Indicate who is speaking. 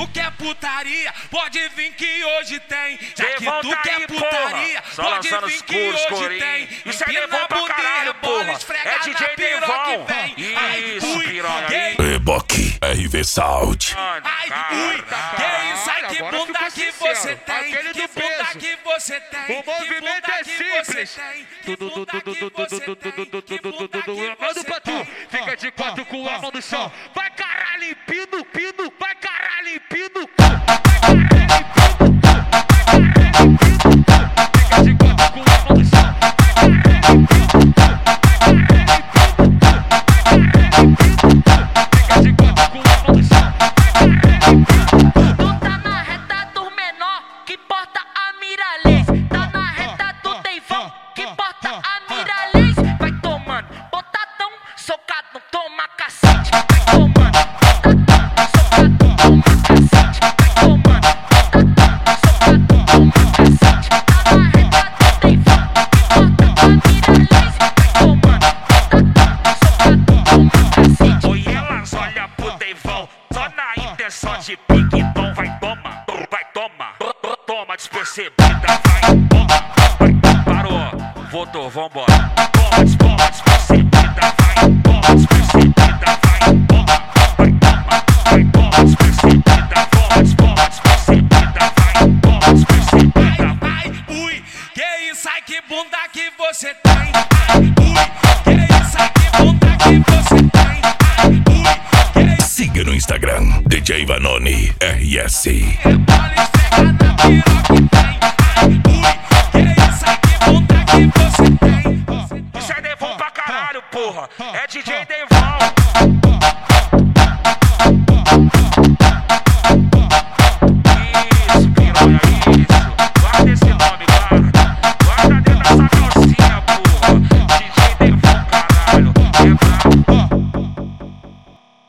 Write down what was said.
Speaker 1: tu quer putaria, pode vir que hoje tem. Já que
Speaker 2: Devon
Speaker 1: tu
Speaker 2: tá
Speaker 1: quer
Speaker 2: aí,
Speaker 1: putaria,
Speaker 2: porra. Só
Speaker 1: pode
Speaker 2: lançando
Speaker 1: vir
Speaker 2: os
Speaker 1: que
Speaker 2: curos,
Speaker 1: hoje
Speaker 2: corinho.
Speaker 1: tem.
Speaker 2: Isso é
Speaker 1: Empina
Speaker 2: Devon
Speaker 1: a
Speaker 2: pra
Speaker 1: bunda e
Speaker 2: caralho,
Speaker 1: rebola,
Speaker 2: porra.
Speaker 1: esfrega
Speaker 2: É
Speaker 1: na
Speaker 2: DJ
Speaker 1: piroca
Speaker 2: Devon.
Speaker 1: que vem. Ai,
Speaker 2: Isso,
Speaker 1: ui,
Speaker 2: piranha
Speaker 1: que
Speaker 2: aí.
Speaker 3: Reboque RV Sound.
Speaker 1: ai, ui, que isso, ai, que
Speaker 4: Agora
Speaker 1: bunda
Speaker 4: ficou
Speaker 1: que
Speaker 4: sincero.
Speaker 1: você tem,
Speaker 4: Aquele
Speaker 1: que
Speaker 4: do
Speaker 1: bunda
Speaker 4: peso.
Speaker 1: que você tem,
Speaker 4: O movimento é simples. Manda pra tu, fica de quatro com a mão no chão. Vai caralho, limpino, pino, vai caralho, limpino. Fica de quatro com a mão no chão. Fica de quatro com a mão no chão.
Speaker 5: Tu tá na reta do menor, que porta a Miralês. Tá na reta do Deivão, que porta a Miralês. Vai tomando, botadão, socadão, toma cacete. Vai tomando, botadão, socadão, toma cacete. Vai tomando, botadão, socadão, toma cacete. Tá na reta do Deivão, que porta a Miralês. Vai tomando, botadão, socadão, toma cacete.
Speaker 2: Oi, elas olham pro Devon, só na intenção de pique. Então vai toma, toma despercebida, vai toma, parou, voltou, vambora. Toma despercebida, vai toma despercebida, vai toma despercebida, toma despercebida, vai toma despercebida.
Speaker 1: ai, ui, que isso, ai, que bunda que você tem. Ai, ui, que isso, ai, que bunda que você tem. Ai, ui, que
Speaker 3: Siga no Instagram, DJ Vanoni RS.
Speaker 1: rebola, esfrega na piroca que vem. Ai, ui, que isso, ai, que bunda que você tem.
Speaker 2: Isso é Devon pra caralho, porra. É DJ Devon.